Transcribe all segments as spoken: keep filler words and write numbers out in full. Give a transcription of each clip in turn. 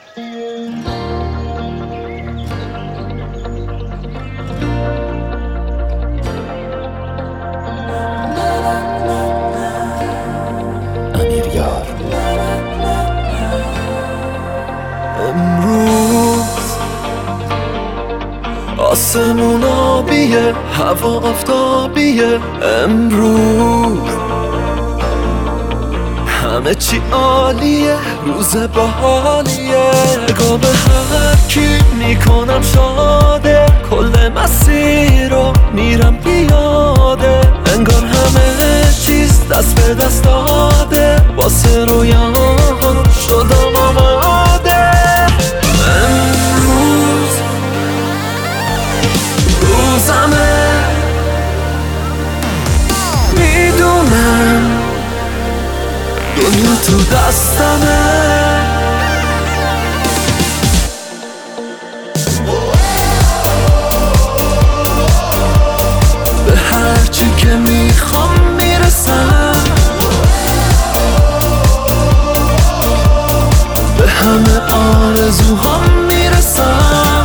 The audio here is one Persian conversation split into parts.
امیریار. امروز آسمون آبیه، هوا آفتابیه. امروز همه چی عالیه، روز باحالیه. نگاه به هر کی میکنم شاده، کل مسیر رو میرم پیاده. انگار همه چیز دست به دست داده، واسه رویام شدم آماده. امروز روزمه، میدونم دنیا تو دستمه. به هرچی که میخوام میرسم، به همه آرزوهام میرسم.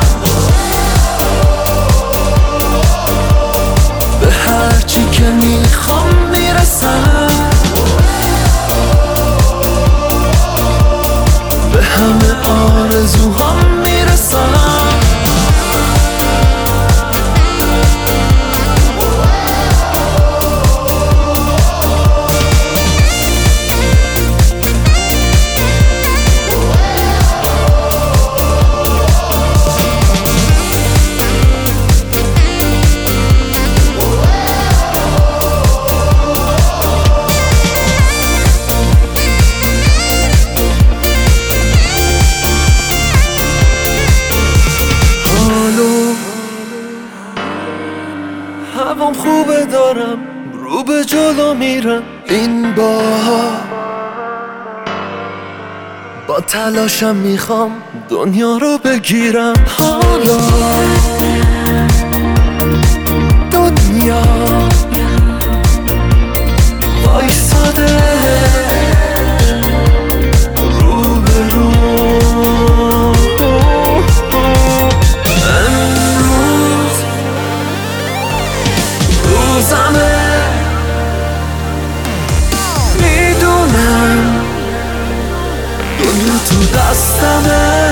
به هرچی که میخوام میرسم، به همه آرزوهام میرسم. هوام خوبه، دارم رو به جلو میرم. این بار با تلاشم میخوام دنیا رو بگیرم. حالا دنیا وایساده رو به رو. امروز روزمه، میدونم دنیا تو دستمه.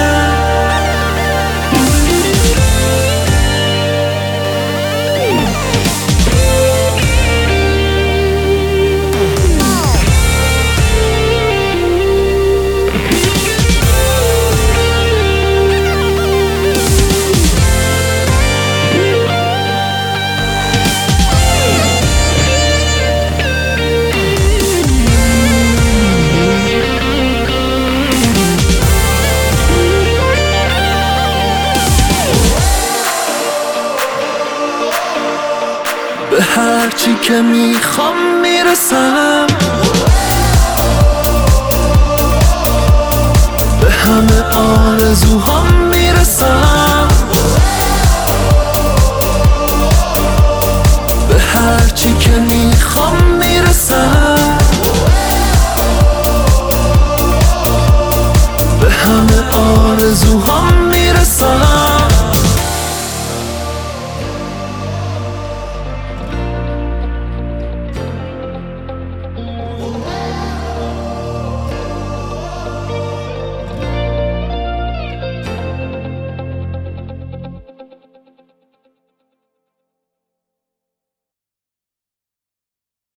به هرچی که میخوام میرسم، به همه آرزوها